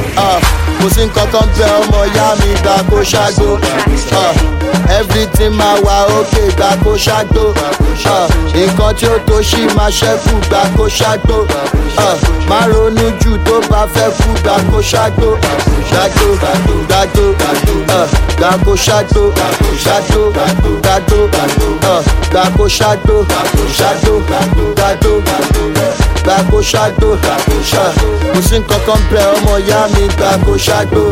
kò sí nǹkankan bẹ ọmọ ìyá mi gbà kó ṣàgbó. Everything máa wà òkè gbà kó ṣàgbó. Nǹkan tí ó tó ṣì máa ṣẹ́kù gbà kó ṣàgbó. Má ronú jù tó bá fẹ́ kú gbà kó ṣàgbó. Gbàgbó gbàgbó gbà kó ṣàgbó. Ṣàgbó gbàgbó gbà kó ṣàgbó. Ṣàgbó gbàgbó gbà kó ṣàgbó. Kò sí nǹkankan bẹ ọmọ ìyá mi gbà kó ṣàgbó.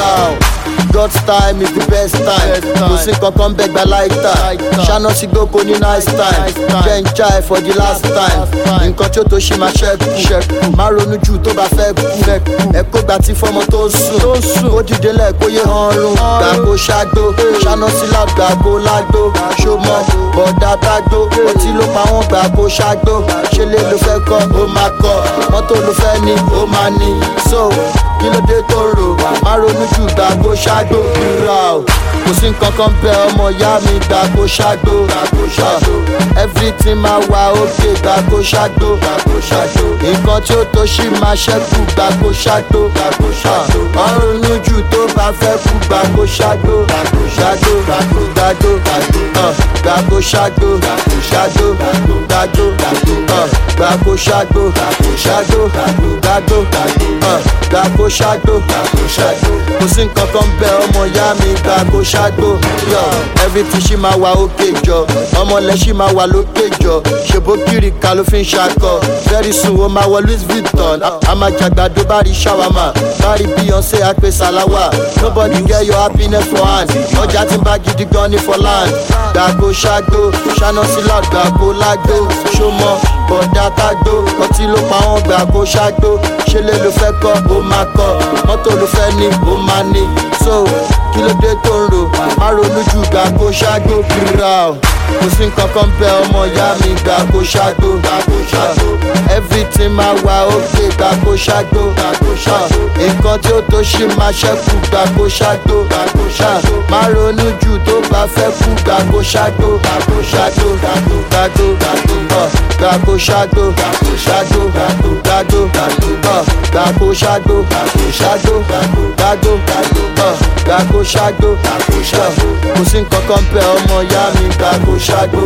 God's time is the best time. Kò sí nǹkankan bẹ gba lifetime. Ṣáná sí gbóko ní nice time. Jẹ́ n try for the last time. Nǹkan tí ó tó ṣì máa ṣẹ́kù. Má ronú jù tó bá fẹ́ kú. Ẹ̀kọ́ gbà tí fọmọ tó sùn. Ó dìde lẹ́ẹ̀kó yé ọrùn. Gbà kó ṣàgbó. Ṣáná sí loud gbà kó lágbó. Ṣó mọ bọ̀dá tágbó. Ọtí ló pa wọ́n gbà kó ṣàgbó. Ṣé lè ló fẹ́ kọ́? Ó máa kọ́. Mọ́tò ló fẹ́ ní, ó máa ní. So kí ló dé tó rò? Má ronú jù gbà kó ṣàgbó. Kò sí nǹkankan bẹ ọmọ ìyá mi gbà kó ṣàgbó. Everything máa wà òkè gbà kó ṣàgbó. Nǹkan tí ó tó ṣì máa ṣẹ́kù gbà kó ṣàgbó. Má ronú jù tó bá fẹ́ kú gbà kó ṣàgbó. Ṣàgbó gbàgbó gbà kó ṣàgbó. Ṣàgbó gbàgbó gbà kó ṣàgbó. Ṣàgbó gbàgbó gbà kó ṣàgbó. Kò sí nǹkankan bẹ ọmọ ìyá mi gbà kó ṣàgbó. Everything ṣì máa wà òkè jọ. Ọmọlẹ̀ ṣì máa wà lókè jọ. Ṣèbó kìrìkà ló fi ń ṣakọ. Very soon ó máa wọ Louis Vuitton. A máa jàgbàdo bá rí ṣàwámà. Bá rí Beyonce àpè sàláwà. Nobody get your happiness for hand. Ọjà tí ń bá gidi gan ni for land. Gbà kó ṣàgbó. Ṣáná sí loud gbà kó lágbó. Ṣó mọ bọ̀dá tágbó. Ọtí ló pa wọ́n gbà kó ṣàgbó. Ṣé lè ló fẹ́ kọ́? Ó máa kọ́. Mọ́tò ló fẹ́ ní, ó máa ní. So kí ló dé tó ń rò? Má ronú jù gbà kó ṣàgbó. Kò sí nǹkankan bẹ ọmọ ìyá mi gbà kó ṣàgbó. Everything máa wà òkè gbà kó ṣàgbó. Nǹkan tí ó tó ṣì máa ṣẹ́kù gbà kó ṣàgbó. Má ronú jù tó bá fẹ́ kú gbà kó ṣàgbó. Ṣàgbó gbàgbó gbà kó ṣàgbó. Ṣàgbó gbàgbó gbà kó ṣàgbó. Ṣàgbó gbàgbó gbà kó ṣàgbó. Kò sí nǹkankan bẹ ọmọ ìyá mi gbà kó ṣàgbó.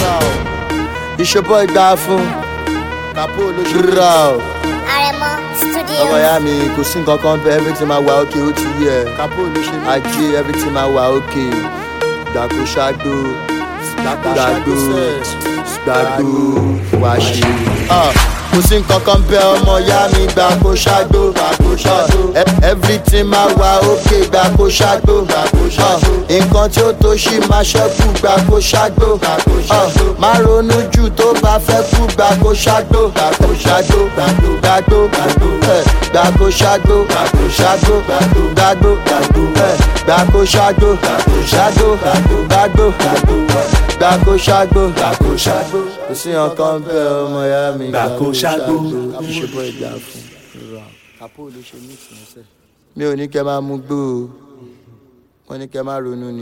Ìṣòbọ̀ ìgbà fún Kapo olóṣèlú. Aremo Studio. Ọmọ ìyá mi kò sí nǹkankan bẹ everything máa wà òkè ó ti yẹ. Kapo olóṣèlú. Ajé everything máa wà òkè. Gbà kó ṣàgbó. Gbàgbó wá ṣe. Kò sí nǹkankan bẹ ọmọ ìyá mi gbà kó ṣàgbó. Everything máa wà òkè gbà kó ṣàgbó. Nǹkan tí ó tó ṣì máa ṣẹ́kù gbà kó ṣàgbó. Má ronú jù tó bá fẹ́ kú gbà kó ṣàgbó. Ṣàgbó gbàgbó gbà kó ṣàgbó. Ṣàgbó gbàgbó gbà kó ṣàgbó. Ṣàgbó gbàgbó gbà kó ṣàgbó. Kò sí nǹkan bẹ ọmọ ìyá mi Gbà kó ṣàgbó. Ìṣòbọ̀ ìgbà fún. Mi ò ní kẹ́ máa mú gbó o. Wọ́n ní kẹ́ máa ronú ni.